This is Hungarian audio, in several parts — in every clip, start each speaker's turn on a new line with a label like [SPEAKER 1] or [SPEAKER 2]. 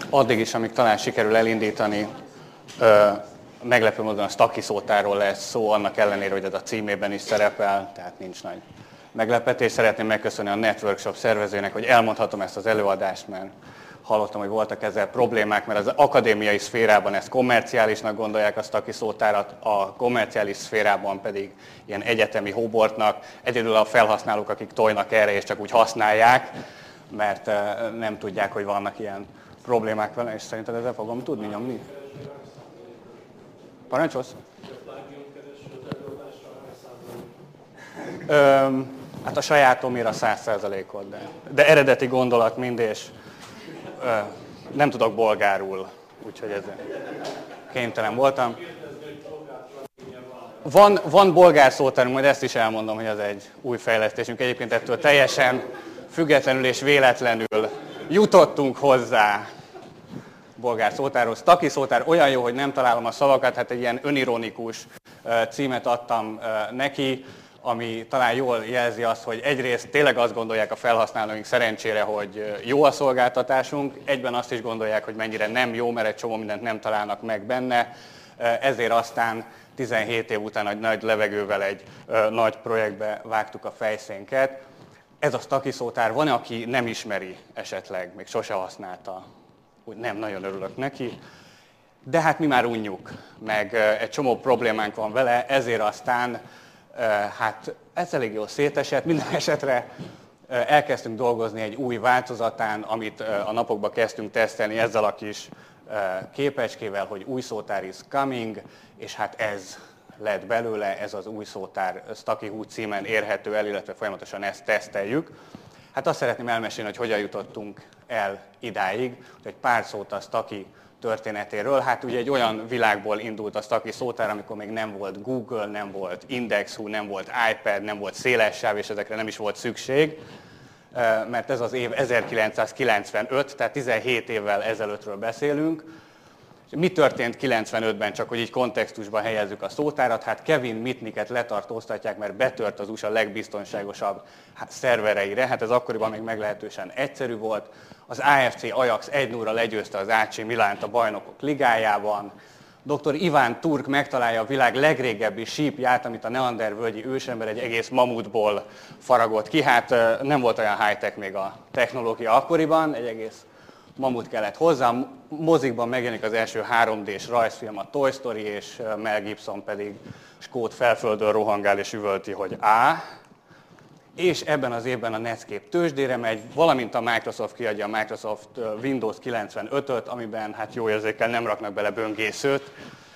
[SPEAKER 1] addig is, amíg talán sikerül elindítani, meglepő módon a Staki szótárról lesz szó, annak ellenére, hogy ez a címében is szerepel, tehát nincs nagy meglepetés. Szeretném megköszönni a Networkshop szervezőnek, hogy elmondhatom ezt az előadást, mert hallottam, hogy voltak ezzel problémák, mert az akadémiai szférában ezt kommerciálisnak gondolják a Staki szótárat, a kommerciális szférában pedig ilyen egyetemi hóbortnak. Egyedül a felhasználók, akik tojnak erre és csak úgy használják, mert nem tudják, hogy vannak ilyen problémák vele, és szerinted ezzel fogom tudni nyomni? Parancsolsz? Hát a sajátomira 100%-ot, de eredeti gondolat mind, és nem tudok bolgárul, úgyhogy ezzel kénytelen voltam. Van bolgár szótárunk, majd ezt is elmondom, hogy ez egy új fejlesztésünk. Egyébként ettől teljesen függetlenül és véletlenül jutottunk hozzá bolgár szótárhoz. Staki szótár olyan jó, hogy nem találom a szavakat, hát egy ilyen önironikus címet adtam neki, ami talán jól jelzi azt, hogy egyrészt tényleg azt gondolják a felhasználóink szerencsére, hogy jó a szolgáltatásunk, egyben azt is gondolják, hogy mennyire nem jó, mert egy csomó mindent nem találnak meg benne, ezért aztán 17 év után egy nagy levegővel egy nagy projektbe vágtuk a fejszénket. Ez a Staki szótár, van, aki nem ismeri esetleg, még sose használta, úgy nem nagyon örülök neki, de hát mi már unjuk, meg egy csomó problémánk van vele, ezért aztán hát ez elég jól szétesett, minden esetre elkezdtünk dolgozni egy új változatán, amit a napokban kezdtünk tesztelni ezzel a kis képecskével, hogy új szótár is coming, és hát ez lett belőle, ez az új szótár Staki Hú címen érhető el, illetve folyamatosan ezt teszteljük. Hát azt szeretném elmesélni, hogy hogyan jutottunk el idáig, hogy egy pár szót a Staki történetéről. Hát ugye egy olyan világból indult a Staki szótár, amikor még nem volt Google, nem volt Indexhu, nem volt iPad, nem volt széles sáv, és ezekre nem is volt szükség, mert ez az év 1995, tehát 17 évvel ezelőttről beszélünk. Mi történt 95-ben, csak hogy így kontextusban helyezzük a szótárat? Hát Kevin Mitnicket letartóztatják, mert betört az USA legbiztonságosabb szervereire. Hát ez akkoriban még meglehetősen egyszerű volt. Az AFC Ajax 1-0-ra legyőzte az AC Milánt a Bajnokok Ligájában. Dr. Iván Turk megtalálja a világ legrégebbi sípját, amit a neandervölgyi ősember egy egész mamutból faragott ki. Hát nem volt olyan high-tech még a technológia akkoriban, egy egész mamut kellett hozzá. Mozikban megjelenik az első 3D-s rajzfilm, a Toy Story, és Mel Gibson pedig skót felföldön rohangál és üvölti, hogy á. És ebben az évben a Netscape tőzsdére megy, valamint a Microsoft kiadja a Microsoft Windows 95-öt, amiben hát jó érzékkel nem raknak bele böngészőt,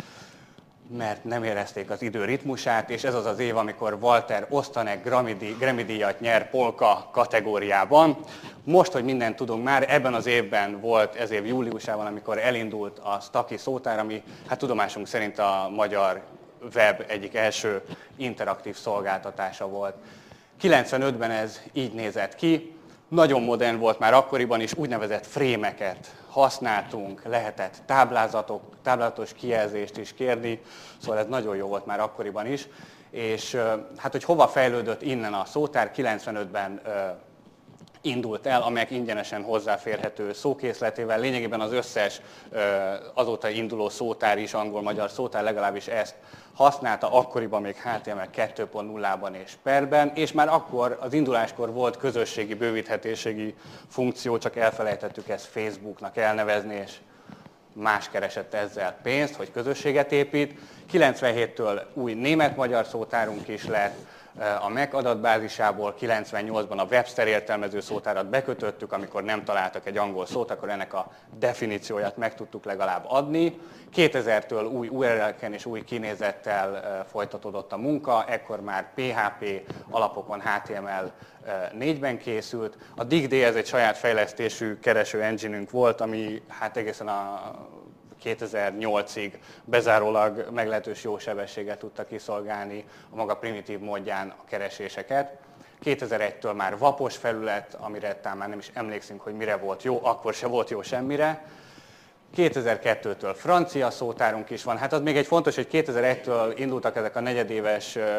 [SPEAKER 1] mert nem érezték az idő ritmusát, és ez az az év, amikor Walter Ostanek Grammy-díjat nyer polka kategóriában. Most, hogy mindent tudunk már, ebben az évben volt, ez év júliusában, amikor elindult a Staki szótár, ami hát tudomásunk szerint a magyar web egyik első interaktív szolgáltatása volt. 95-ben ez így nézett ki, nagyon modern volt már akkoriban is, úgynevezett frémeket használtunk, lehetett táblázatos kijelzést is kérni, szóval ez nagyon jó volt már akkoriban is. És hát, hogy hova fejlődött innen a szótár, 95-ben indult el, amelyek ingyenesen hozzáférhető szókészletével. Lényegében az összes azóta induló szótár is, angol-magyar szótár legalábbis ezt használta, akkoriban még HTML 2.0-ban és perben, és már akkor az induláskor volt közösségi bővíthetőségi funkció, csak elfelejtettük ezt Facebooknak elnevezni, és más keresett ezzel pénzt, hogy közösséget épít. 97-től új német-magyar szótárunk is lett, a MEC adatbázisából 98-ban a Webster értelmező szótárat bekötöttük, amikor nem találtak egy angol szót, akkor ennek a definícióját meg tudtuk legalább adni. 2000-től új URL-ken és új kinézettel folytatódott a munka, ekkor már PHP alapokon HTML 4-ben készült. A DigD ez egy saját fejlesztésű kereső engine-ünk volt, ami hát egészen a 2008-ig bezárólag meglehetős jó sebességgel tudta kiszolgálni a maga primitív módján a kereséseket. 2001-től már vapos felület, amire talán már nem is emlékszünk, hogy mire volt jó, akkor se volt jó semmire. 2002-től francia szótárunk is van. Hát az még egy fontos, hogy 2001-től indultak ezek a negyedéves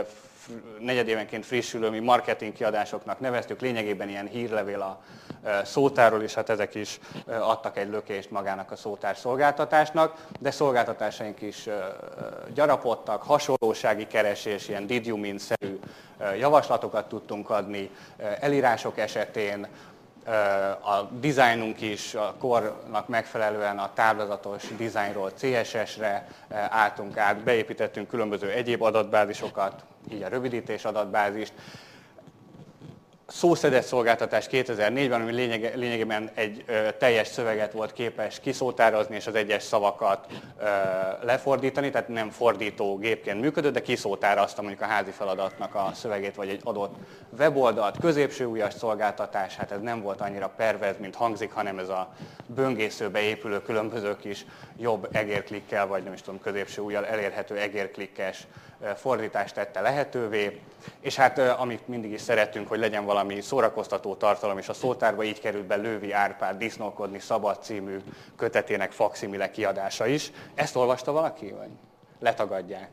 [SPEAKER 1] negyedévenként frissülő, mi marketing kiadásoknak neveztük, lényegében ilyen hírlevél a szótárról, és hát ezek is adtak egy lökést magának a szótár szolgáltatásnak, de szolgáltatásaink is gyarapodtak, hasonlósági keresés, ilyen did you mean-szerű javaslatokat tudtunk adni, elírások esetén, a dizájnunk is a kornak megfelelően a táblázatos dizájnról CSS-re álltunk át, beépítettünk különböző egyéb adatbázisokat, így a rövidítés adatbázist. Szószedett szolgáltatás 2004-ben, ami lényegében egy teljes szöveget volt képes kiszótározni és az egyes szavakat lefordítani, tehát nem fordító gépként működött, de kiszótározta mondjuk a házi feladatnak a szövegét vagy egy adott weboldalt. Középső ujjas szolgáltatás, hát ez nem volt annyira perverz, mint hangzik, hanem ez a böngészőbe épülő különböző kis jobb egérklikkel, vagy nem is tudom, középső ujjal elérhető egérklikkes fordítást tette lehetővé, és hát amit mindig is szerettünk, hogy legyen valami szórakoztató tartalom, és a szótárba így került be Lővi Árpád Disznókodni szabad című kötetének fakszimile kiadása is. Ezt olvasta valaki, vagy letagadják?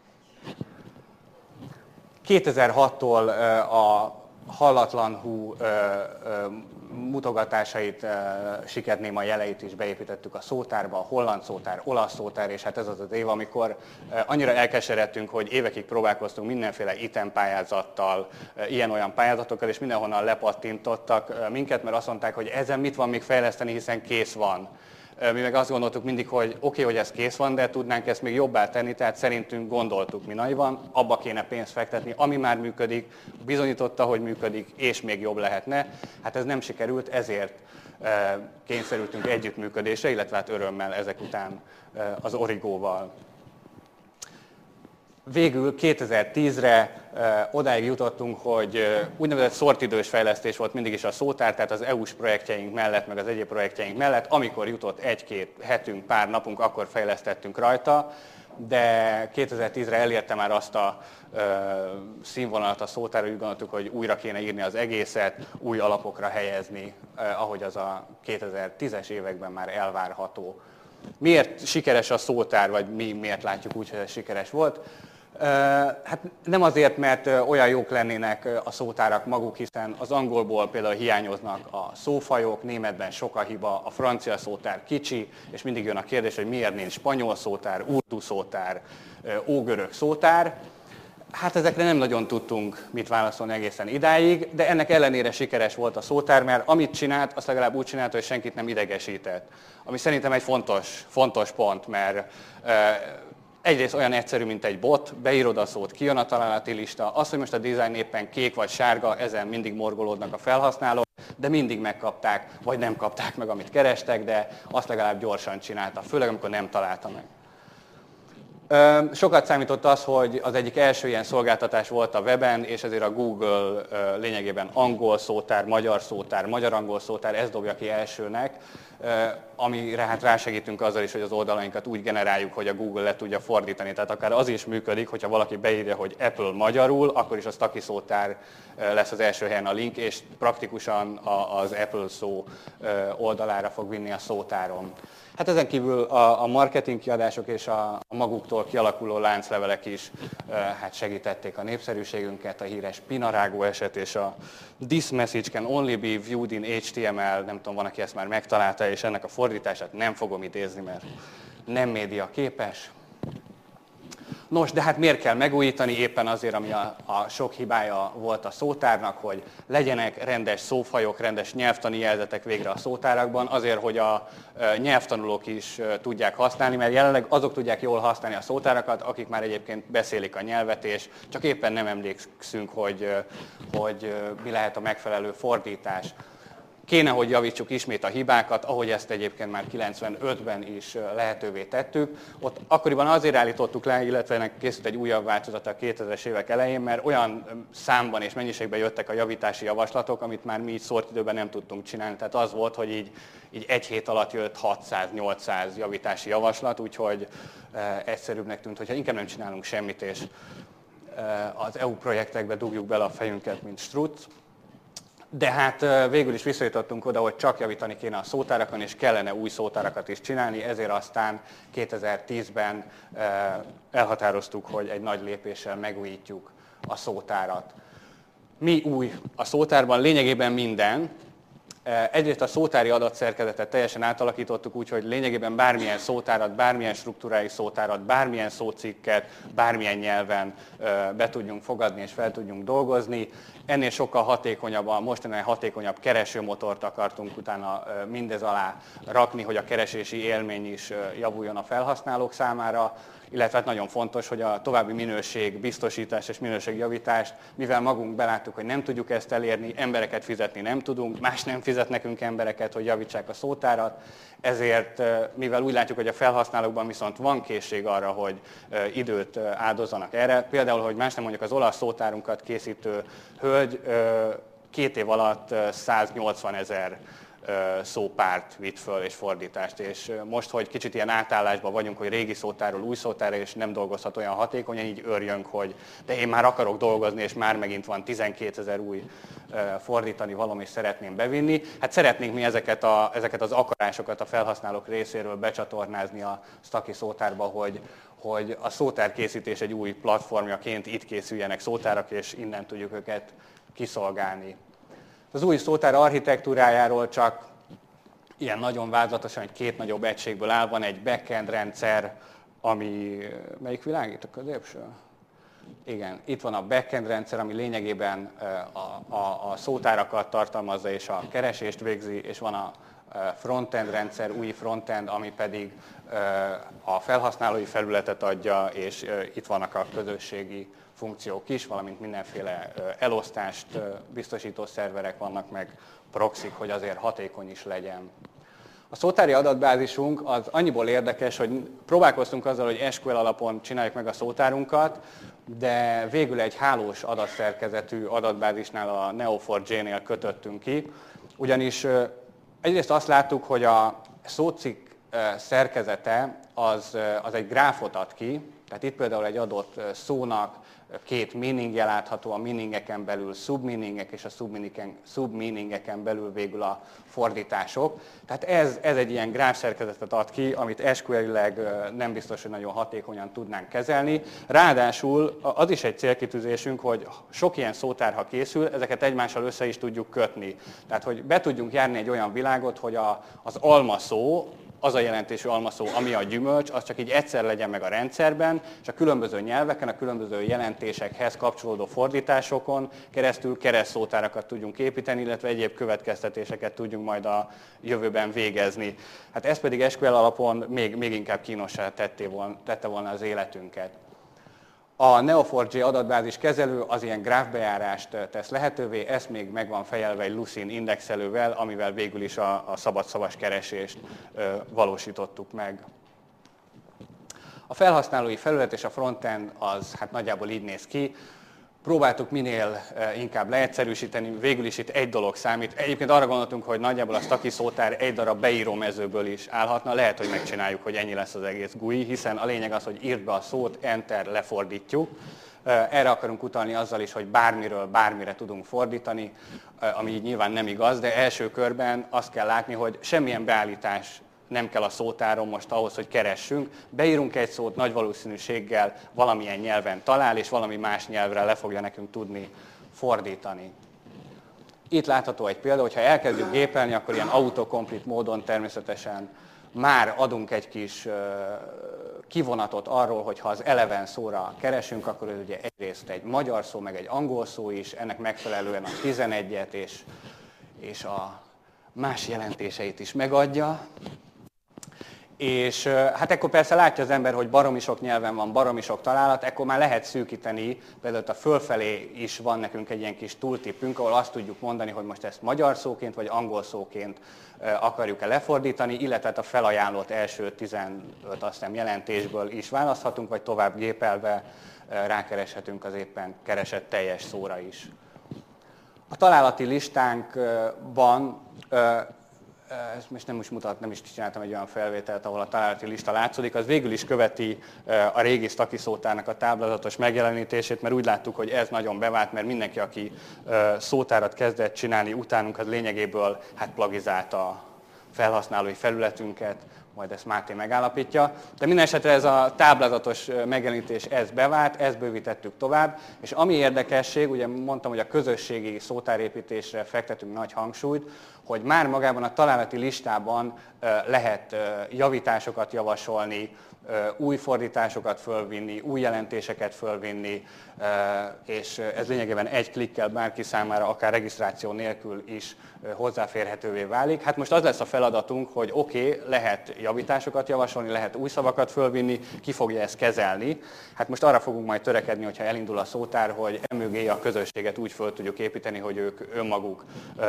[SPEAKER 1] 2006-tól a hallatlan hú mutogatásait, siketnéma jeleit is beépítettük a szótárba, a holland szótár, olasz szótár, és hát ez az az év, amikor annyira elkeseredtünk, hogy évekig próbálkoztunk mindenféle item pályázattal, ilyen-olyan pályázatokkal, és mindenhonnan lepattintottak minket, mert azt mondták, hogy ezen mit van még fejleszteni, hiszen kész van. Mi meg azt gondoltuk mindig, hogy oké, hogy ez kész van, de tudnánk ezt még jobbá tenni, tehát szerintünk gondoltuk mi naivan, abba kéne pénzt fektetni, ami már működik, bizonyította, hogy működik, és még jobb lehetne. Hát ez nem sikerült, ezért kényszerültünk együttműködésre, illetve hát örömmel ezek után az Origóval. Végül 2010-re odáig jutottunk, hogy úgynevezett szortidős fejlesztés volt mindig is a szótár, tehát az EU-s projektjeink mellett, meg az egyéb projektjeink mellett, amikor jutott egy-két hetünk, pár napunk, akkor fejlesztettünk rajta, de 2010-re elérte már azt a színvonalat a szótár, hogy úgy gondoltuk, hogy újra kéne írni az egészet, új alapokra helyezni, ahogy az a 2010-es években már elvárható. Miért sikeres a szótár, vagy mi miért látjuk úgy, hogy ez sikeres volt? Hát nem azért, mert olyan jók lennének a szótárak maguk, hiszen az angolból például hiányoznak a szófajok, németben sok a hiba, a francia szótár kicsi, és mindig jön a kérdés, hogy miért nincs spanyol szótár, urdu szótár, ógörög szótár. Hát ezekre nem nagyon tudtunk mit válaszolni egészen idáig, de ennek ellenére sikeres volt a szótár, mert amit csinált, azt legalább úgy csinálta, hogy senkit nem idegesített. Ami szerintem egy fontos pont, mert egyrészt olyan egyszerű, mint egy bot, beírod a szót, kijön a találati lista, az, hogy most a design éppen kék vagy sárga, ezen mindig morgolódnak a felhasználók, de mindig megkapták, vagy nem kapták meg, amit kerestek, de azt legalább gyorsan csinálta, főleg amikor nem találta meg. Sokat számított az, hogy az egyik első ilyen szolgáltatás volt a weben, és ezért a Google lényegében angol szótár, magyar-angol szótár, ezt dobja ki elsőnek, amire hát rásegítünk azzal is, hogy az oldalainkat úgy generáljuk, hogy a Google le tudja fordítani. Tehát akár az is működik, hogyha valaki beírja, hogy Apple magyarul, akkor is az Taki szótár lesz az első helyen a link, és praktikusan az Apple szó oldalára fog vinni a szótáron. Hát ezen kívül a marketing kiadások és a maguktól kialakuló lánclevelek is hát segítették a népszerűségünket, a híres pinarágó eset és a This message can only be viewed in HTML, nem tudom, van, aki ezt már megtalálta, és ennek a fordítását nem fogom idézni, mert nem média képes. Nos, de hát miért kell megújítani? Éppen azért, ami a sok hibája volt a szótárnak, hogy legyenek rendes szófajok, rendes nyelvtani jelzetek végre a szótárakban, azért, hogy a nyelvtanulók is tudják használni, mert jelenleg azok tudják jól használni a szótárakat, akik már egyébként beszélik a nyelvet, és csak éppen nem emlékszünk, hogy mi lehet a megfelelő fordítás. Kéne, hogy javítsuk ismét a hibákat, ahogy ezt egyébként már 95-ben is lehetővé tettük. Ott akkoriban azért állítottuk le, illetve ennek készült egy újabb változata a 2000-es évek elején, mert olyan számban és mennyiségben jöttek a javítási javaslatok, amit már mi így szórt időben nem tudtunk csinálni. Tehát az volt, hogy így egy hét alatt jött 600-800 javítási javaslat, úgyhogy egyszerűbbnek tűnt, hogyha inkább nem csinálunk semmit, és az EU projektekbe dugjuk bele a fejünket, mint struc. De hát végül is visszajutottunk oda, hogy csak javítani kéne a szótárakon, és kellene új szótárakat is csinálni, ezért aztán 2010-ben elhatároztuk, hogy egy nagy lépéssel megújítjuk a szótárat. Mi új a szótárban? Lényegében minden. Egyrészt a szótári adatszerkezetet teljesen átalakítottuk úgy, hogy lényegében bármilyen szótárat, bármilyen struktúrális szótárat, bármilyen szócikket, bármilyen nyelven be tudjunk fogadni és fel tudjunk dolgozni. Ennél sokkal hatékonyabb, a mostanában hatékonyabb keresőmotort akartunk utána mindez alá rakni, hogy a keresési élmény is javuljon a felhasználók számára, illetve hát nagyon fontos, hogy a további minőségbiztosítás és minőségjavítást, mivel magunk beláttuk, hogy nem tudjuk ezt elérni, embereket fizetni nem tudunk, más nem fizet nekünk embereket, hogy javítsák a szótárat, ezért, mivel úgy látjuk, hogy a felhasználókban viszont van készség arra, hogy időt áldozzanak erre, például, hogy más nem mondjuk az olasz szótárunkat készítő hölgy 2 év alatt 180 000 szópárt vitt föl és fordítást, és most, hogy kicsit ilyen átállásban vagyunk, hogy régi szótárról új szótárra, és nem dolgozhat olyan hatékonyan, így örjönk, hogy de én már akarok dolgozni, és már megint van 12 000 új fordítani valami, és szeretném bevinni. Hát szeretnénk mi ezeket az akarásokat a felhasználók részéről becsatornázni a Staki szótárba, hogy a szótárkészítés egy új platformjaként itt készüljenek szótárak, és innen tudjuk őket kiszolgálni. Az új szótár architektúrájáról csak ilyen nagyon vázlatosan, hogy 2 nagyobb egységből áll, van egy backend rendszer, ami... Melyik világít a középső? Igen, itt van a backend rendszer, ami lényegében a szótárakat tartalmazza és a keresést végzi, és van a frontend rendszer, új frontend, ami pedig a felhasználói felületet adja, és itt vannak a közösségi funkciók is, valamint mindenféle elosztást biztosító szerverek vannak, meg proxik, hogy azért hatékony is legyen. A szótári adatbázisunk az annyiból érdekes, hogy próbálkoztunk azzal, hogy SQL alapon csináljuk meg a szótárunkat, de végül egy hálós adatszerkezetű adatbázisnál, a Neo4j-nél kötöttünk ki, ugyanis egyrészt azt láttuk, hogy a szócikk szerkezete az egy gráfot ad ki, tehát itt például egy adott szónak 2 meaningje látható, a meaningeken belül submeaningek, és a submeaningeken belül végül a fordítások. Tehát ez egy ilyen gráfszerkezetet ad ki, amit SQL-ileg nem biztos, hogy nagyon hatékonyan tudnánk kezelni. Ráadásul az is egy célkitűzésünk, hogy sok ilyen szótár, ha készül, ezeket egymással össze is tudjuk kötni. Tehát, hogy be tudjunk járni egy olyan világot, hogy az alma szó, az a jelentésű almaszó, ami a gyümölcs, az csak így egyszer legyen meg a rendszerben, és a különböző nyelveken, a különböző jelentésekhez kapcsolódó fordításokon keresztül keresztszótárakat tudjunk építeni, illetve egyéb következtetéseket tudjunk majd a jövőben végezni. Hát ez pedig SQL alapon még inkább kínossá tette volna az életünket. A Neo4j adatbázis kezelő az ilyen gráfbejárást tesz lehetővé, ezt még meg van fejelve egy Lucene indexelővel, amivel végül is a szabadszavas keresést valósítottuk meg. A felhasználói felület és a frontend az hát nagyjából így néz ki. Próbáltuk minél inkább leegyszerűsíteni, végül is itt egy dolog számít. Egyébként arra gondoltunk, hogy nagyjából a Staki szótár egy darab beíró mezőből is állhatna. Lehet, hogy megcsináljuk, hogy ennyi lesz az egész GUI, hiszen a lényeg az, hogy írd be a szót, enter, lefordítjuk. Erre akarunk utalni azzal is, hogy bármiről bármire tudunk fordítani, ami így nyilván nem igaz, de első körben azt kell látni, hogy semmilyen beállítás nem kell a szótáron most ahhoz, hogy keressünk. Beírunk egy szót, nagy valószínűséggel valamilyen nyelven talál, és valami más nyelvre le fogja nekünk tudni fordítani. Itt látható egy példa, hogyha elkezdjük gépelni, akkor ilyen autocomplete módon természetesen már adunk egy kis kivonatot arról, hogy ha az eleven szóra keresünk, akkor ez ugye egyrészt egy magyar szó, meg egy angol szó is, ennek megfelelően a 11-et és a más jelentéseit is megadja. És hát ekkor persze látja az ember, hogy baromi sok nyelven van, baromi sok találat, ekkor már lehet szűkíteni, például a fölfelé is van nekünk egy ilyen kis tooltipünk, ahol azt tudjuk mondani, hogy most ezt magyar szóként vagy angol szóként akarjuk-e lefordítani, illetve a felajánlott első 15 azt hiszem jelentésből is választhatunk, vagy tovább gépelve rákereshetünk az éppen keresett teljes szóra is. A találati listánkban ezt most nem is csináltam egy olyan felvételt, ahol a találati lista látszódik, az végül is követi a régi Staki szótárnak a táblázatos megjelenítését, mert úgy láttuk, hogy ez nagyon bevált, mert mindenki, aki szótárat kezdett csinálni utánunk, az lényegéből hát plagizálta felhasználói felületünket, majd ezt Máté megállapítja. De minden esetre ez a táblázatos megjelenítés, ez bevált, ezt bővítettük tovább, és ami érdekesség, ugye mondtam, hogy a közösségi szótárépítésre fektetünk nagy hangsúlyt, hogy már magában a találati listában lehet javításokat javasolni, új fordításokat fölvinni, új jelentéseket fölvinni, és ez lényegében egy klikkel bárki számára, akár regisztráció nélkül is hozzáférhetővé válik. Hát most az lesz a feladatunk, hogy oké, lehet javításokat javasolni, lehet új szavakat fölvinni, ki fogja ezt kezelni. Hát most arra fogunk majd törekedni, hogyha elindul a szótár, hogy emögé a közösséget úgy föl tudjuk építeni, hogy ők önmaguk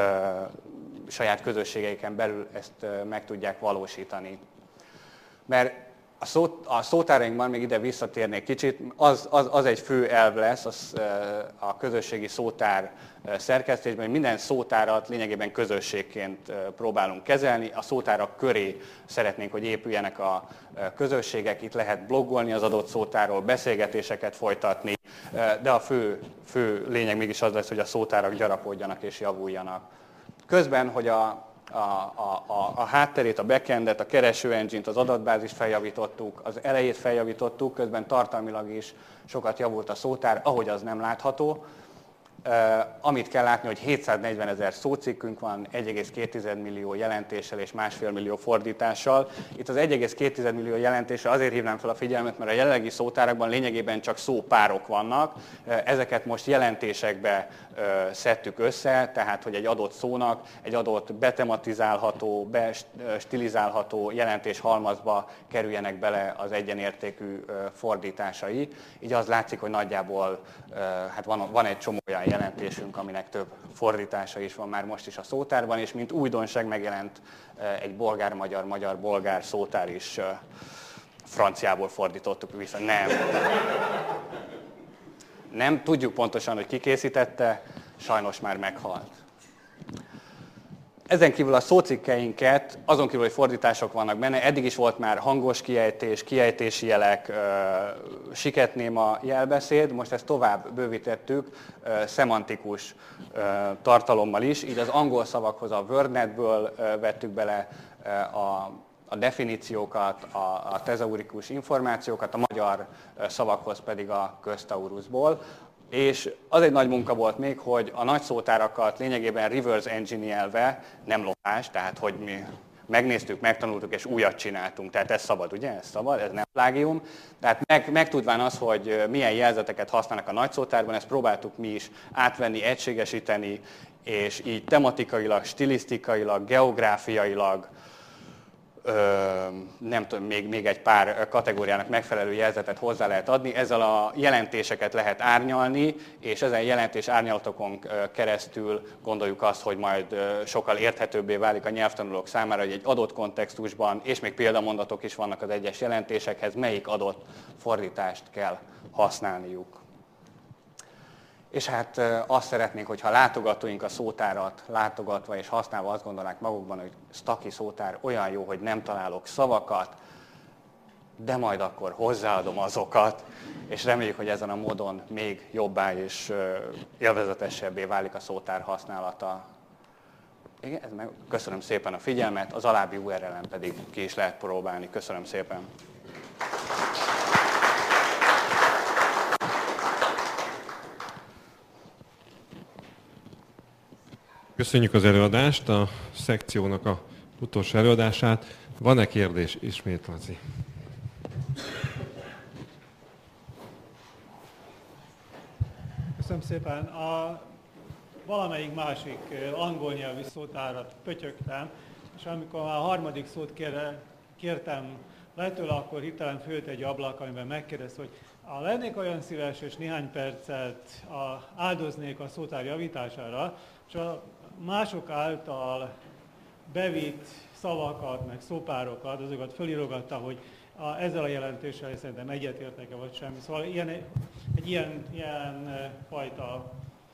[SPEAKER 1] saját közösségeiken belül ezt meg tudják valósítani. Mert a szótárainkban, még ide visszatérnék kicsit, az egy fő elv lesz a közösségi szótár szerkesztésben, hogy minden szótárat lényegében közösségként próbálunk kezelni. A szótárak köré szeretnénk, hogy épüljenek a közösségek, itt lehet bloggolni az adott szótárról, beszélgetéseket folytatni, de a fő lényeg mégis az lesz, hogy a szótárak gyarapodjanak és javuljanak. Közben, hogy a hátterét, a backendet, a kereső engine-t, az adatbázist feljavítottuk, az elejét feljavítottuk, közben tartalmilag is sokat javult a szótár, ahogy az nem látható. Amit kell látni, hogy 740 000 szócikkünk van, 1,2 millió jelentéssel és 1,5 millió fordítással. Itt az 1,2 millió jelentésre azért hívnám fel a figyelmet, mert a jelenlegi szótárakban lényegében csak szópárok vannak. Ezeket most jelentésekbe szedtük össze, tehát hogy egy adott szónak egy adott betematizálható, bestilizálható jelentés halmazba kerüljenek bele az egyenértékű fordításai. Így az látszik, hogy nagyjából hát van egy csomó olyan jelentésünk, aminek több fordítása is van már most is a szótárban, és mint újdonság megjelent egy bolgár-magyar, magyar-bolgár szótár is, franciából fordítottuk vissza. Nem tudjuk pontosan, hogy ki készítette, sajnos már meghalt. Ezen kívül a szócikkeinket, azon kívül, hogy fordítások vannak benne, eddig is volt már hangos kiejtés, kiejtési jelek, siketnéma jelbeszéd, most ezt tovább bővítettük szemantikus tartalommal is, így az angol szavakhoz a WordNetből vettük bele a definíciókat, a tezaurikus információkat, a magyar szavakhoz pedig a köztaurusból. És az egy nagy munka volt még, hogy a nagy szótárakat lényegében reverse engineelve, nem lopás, tehát hogy mi megnéztük, megtanultuk és újat csináltunk. Tehát ez szabad, ugye? Ez szabad, ez nem plágium. Tehát megtudván az, hogy milyen jelzeteket használnak a nagy szótárban, ezt próbáltuk mi is átvenni, egységesíteni, és így tematikailag, stilisztikailag, geográfiailag, nem tudom, még egy pár kategóriának megfelelő jelzetet hozzá lehet adni. Ezzel a jelentéseket lehet árnyalni, és ezen jelentés árnyalatokon keresztül gondoljuk azt, hogy majd sokkal érthetőbbé válik a nyelvtanulók számára, hogy egy adott kontextusban, és még példamondatok is vannak az egyes jelentésekhez, melyik adott fordítást kell használniuk. És hát azt szeretnénk, hogyha a látogatóink a szótárat látogatva és használva azt gondolnák magukban, hogy Staki szótár olyan jó, hogy nem találok szavakat, de majd akkor hozzáadom azokat, és reméljük, hogy ezen a módon még jobbá és élvezetesebbé válik a szótár használata. Igen, köszönöm szépen a figyelmet, az alábbi URL-en pedig ki is lehet próbálni. Köszönöm szépen!
[SPEAKER 2] Köszönjük az előadást, a szekciónak a utolsó előadását. Van-e kérdés? Ismét, Laci.
[SPEAKER 3] Köszönöm szépen. Valamelyik másik angol nyelvű szótárat pötyögtem, és amikor a harmadik szót kértem le tőle, akkor hirtelen főtt egy ablak, amiben megkérdezte, hogy lennék olyan szíves, és néhány percet áldoznék a szótár javítására, és a mások által bevitt szavakat, meg szópárokat, azokat fölirogatta, hogy ezzel a jelentéssel szerintem egyetértek-e vagy semmi. Szóval egy ilyen fajta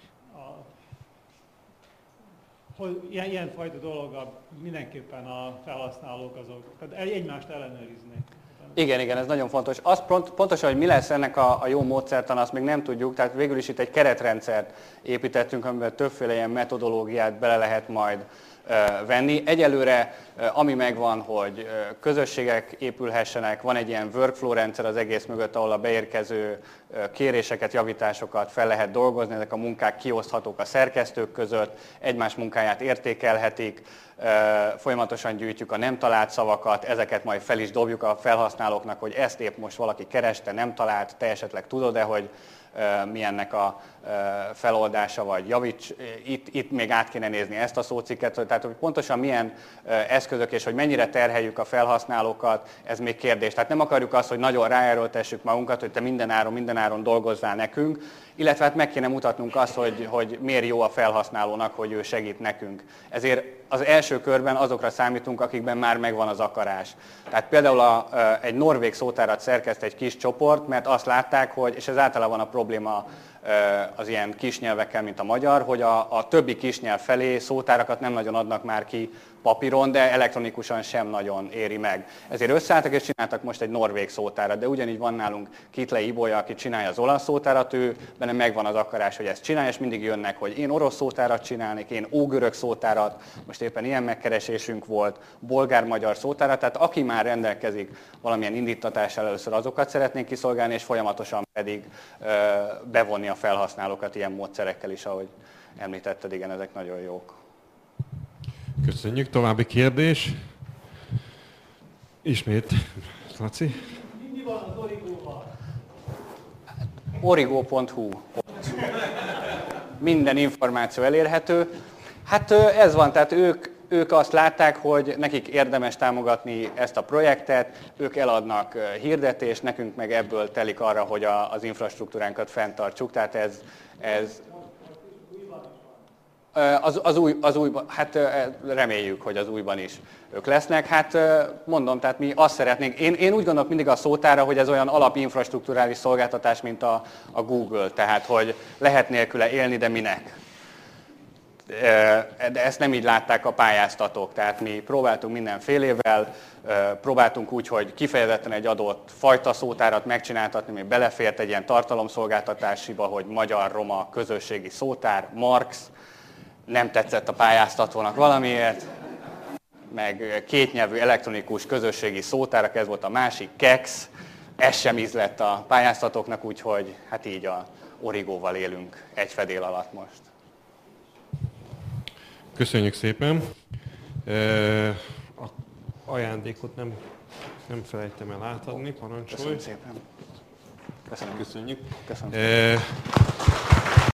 [SPEAKER 3] ilyen fajta dologgal mindenképpen a felhasználók azok, tehát egymást ellenőriznek.
[SPEAKER 1] Igen, ez nagyon fontos. Az pontosan, hogy mi lesz ennek a jó módszertan, azt még nem tudjuk, tehát végül is itt egy keretrendszert építettünk, amiben többféle ilyen metodológiát bele lehet majd venni. Egyelőre ami megvan, hogy közösségek épülhessenek, van egy ilyen workflow rendszer az egész mögött, ahol a beérkező kéréseket, javításokat fel lehet dolgozni, ezek a munkák kioszthatók a szerkesztők között, egymás munkáját értékelhetik, folyamatosan gyűjtjük a nem talált szavakat, ezeket majd fel is dobjuk a felhasználóknak, hogy ezt épp most valaki kereste, nem talált, te esetleg tudod-e, hogy mi ennek a feloldása, vagy javíts, itt még át kéne nézni ezt a szócikket, tehát hogy pontosan milyen eszközök és hogy mennyire terheljük a felhasználókat, ez még kérdés. Tehát nem akarjuk azt, hogy nagyon ráerőltessük magunkat, hogy te minden áron dolgozzál nekünk, illetve hát meg kéne mutatnunk azt, hogy miért jó a felhasználónak, hogy ő segít nekünk. Ezért az első körben azokra számítunk, akikben már megvan az akarás. Tehát például egy norvég szótárat szerkeszt egy kis csoport, mert azt látták, hogy, és ez általában a probléma az ilyen kisnyelvekkel, mint a magyar, hogy a többi kisnyelv felé szótárakat nem nagyon adnak már ki papíron, de elektronikusan sem nagyon éri meg. Ezért összeálltak és csináltak most egy norvég szótárat, de ugyanígy van nálunk Kitle Ibolya, aki csinálja az olasz szótárat, ő benne megvan az akarás, hogy ezt csinálja, és mindig jönnek, hogy én orosz szótárat csinálnék, én ógörög szótárat, most éppen ilyen megkeresésünk volt, bolgár-magyar szótárat, tehát aki már rendelkezik valamilyen indítatással, először azokat szeretnénk kiszolgálni, és folyamatosan pedig bevonni a felhasználókat ilyen módszerekkel is, ahogy említetted, igen, ezek nagyon jók.
[SPEAKER 2] Köszönjük. További kérdés? Ismét, Laci.
[SPEAKER 3] Mi van az Origóval?
[SPEAKER 1] Origo.hu. Minden információ elérhető. Hát ez van, tehát ők azt látták, hogy nekik érdemes támogatni ezt a projektet, ők eladnak hirdetést, nekünk meg ebből telik arra, hogy az infrastruktúránkat fenntartsuk, tehát ez az újban, hát reméljük, hogy az újban is ők lesznek. Hát mondom, tehát mi azt szeretnénk, én úgy gondolok mindig a szótára, hogy ez olyan alapinfrastrukturális szolgáltatás, mint a Google, tehát hogy lehet nélküle élni, de minek? De ezt nem így látták a pályáztatók, tehát mi próbáltunk mindenfélével, próbáltunk úgy, hogy kifejezetten egy adott fajta szótárat megcsináltatni, ami belefért egy ilyen tartalomszolgáltatásiba, hogy magyar-roma közösségi szótár, Marx, nem tetszett a pályáztatónak valamiért, meg kétnyelvű elektronikus közösségi szótárak, ez volt a másik, KEX, ez sem ízlett a pályáztatóknak, úgyhogy hát így a Origóval élünk egy fedél alatt most.
[SPEAKER 2] Köszönjük szépen. A ajándékot nem felejtem el átadni, parancsolj.
[SPEAKER 1] Köszönöm szépen.
[SPEAKER 2] Köszönjük.
[SPEAKER 1] Köszönöm.